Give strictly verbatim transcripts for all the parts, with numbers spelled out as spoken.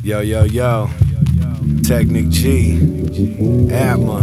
Yo, yo, yo. Technic G. Atma.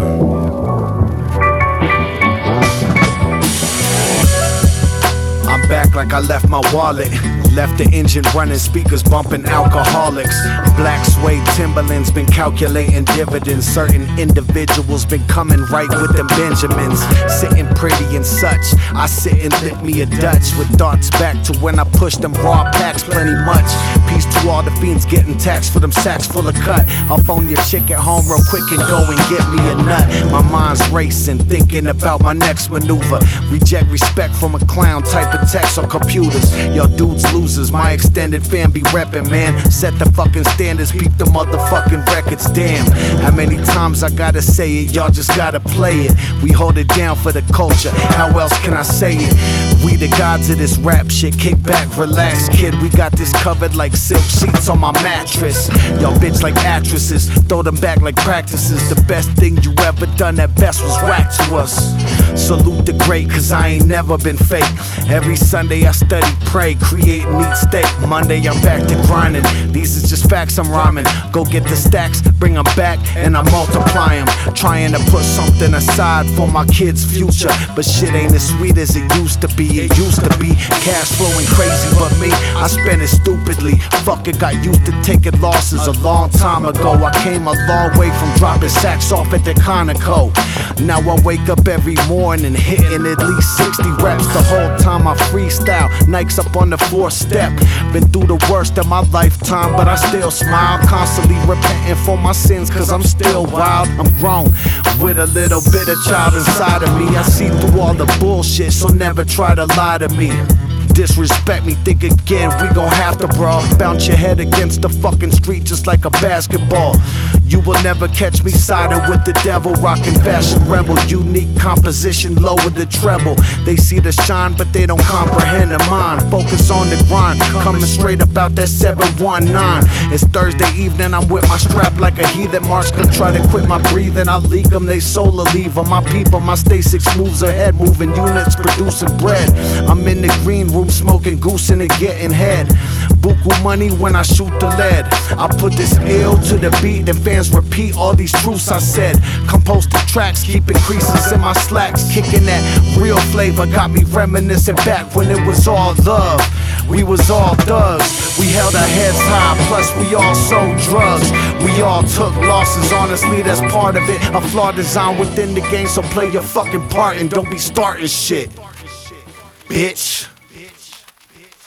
I'm back like I left my wallet. Left the engine running, speakers bumping alcoholics. Black suede Timberlands been calculating dividends. Certain individuals been coming right with them Benjamins. Sitting pretty and such. I sit and lit me a Dutch with thoughts back to when I pushed them raw packs plenty much. Peace to all the fiends getting taxed for them sacks full of cut. I'll phone your chick at home real quick and go and get me a nut. My mind's racing, thinking about my next maneuver. Reject respect from a clown, type of text on computers. Y'all dudes losers, my extended fam be reppin', man. Set the fucking standards, beat the motherfucking records, damn. How many times I gotta say it, y'all just gotta play it. We hold it down for the culture, how else can I say it? We the gods of this rap shit, kick back, relax, kid. We got this covered like silk sheets on my mattress. Y'all bitch like actresses, throw them back like practices. The best thing you ever done at best was whack to us. Salute the great, cause I ain't never been fake. Every Sunday I study, pray, create neat steak. Monday I'm back to grinding, these is just facts I'm rhyming. Go get the stacks, bring them back, and I multiply them. Trying to put something aside for my kids' future, but shit ain't as sweet as it used to be. It used to be cash flowing crazy, but me, I spend it stupidly. Fuck it, got used to taking losses a long time ago. I came a long way from dropping sacks off at the Conoco. Now I wake up every morning hitting at least sixty reps. The whole time I freestyle, Nikes up on the fourth step. Been through the worst of my lifetime, but I still smile. Constantly repenting for my sins, cause I'm still wild. I'm grown with a little bit of child inside of me. I see through all the bullshit, so never try to lie to me. Disrespect me, think again, we gon' have to brawl. Bounce your head against the fucking street just like a basketball. You will never catch me siding with the devil, rocking fashion rebel. Unique composition, lower the treble. They see the shine, but they don't comprehend the mind. Focus on the grind, coming straight about that seven one nine. It's Thursday evening, I'm with my strap like a heathen. March gonna try to quit my breathing, I leak them, they solar leave them. My people, my stay six moves ahead, moving units, producing bread. I'm in the green room, smoking goose and getting head. Buku money when I shoot the lead. I put this ill to the beat, and fans repeat all these truths I said. Compose the tracks, keep increases in my slacks. Kicking that real flavor got me reminiscing back when it was all love. We was all thugs, we held our heads high, plus we all sold drugs. We all took losses, honestly that's part of it. A flawed design within the game, so play your fucking part and don't be starting shit, bitch.